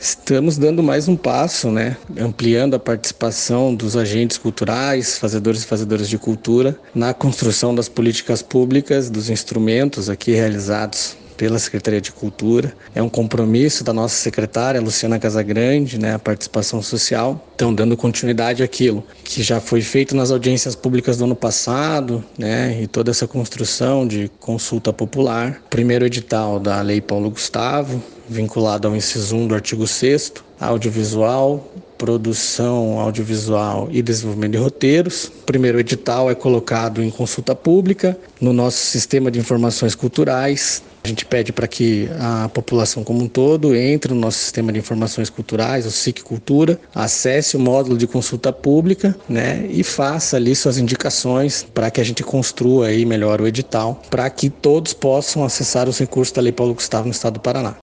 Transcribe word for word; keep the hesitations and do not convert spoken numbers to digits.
Estamos dando mais um passo, né? Ampliando a participação dos agentes culturais, fazedores e fazedoras de cultura, na construção das políticas públicas, dos instrumentos aqui realizados pela Secretaria de Cultura. É um compromisso da nossa secretária, Luciana Casagrande, né, a participação social. Estão dando continuidade àquilo que já foi feito nas audiências públicas do ano passado, né, e toda essa construção de consulta popular. Primeiro edital da Lei Paulo Gustavo, vinculado ao inciso um do artigo sexto, audiovisual, produção audiovisual e desenvolvimento de roteiros. O primeiro edital é colocado em consulta pública no nosso sistema de informações culturais. A gente pede para que a população como um todo entre no nosso sistema de informações culturais, o S I C Cultura, acesse o módulo de consulta pública, né, e faça ali suas indicações para que a gente construa aí melhor o edital, para que todos possam acessar os recursos da Lei Paulo Gustavo no estado do Paraná.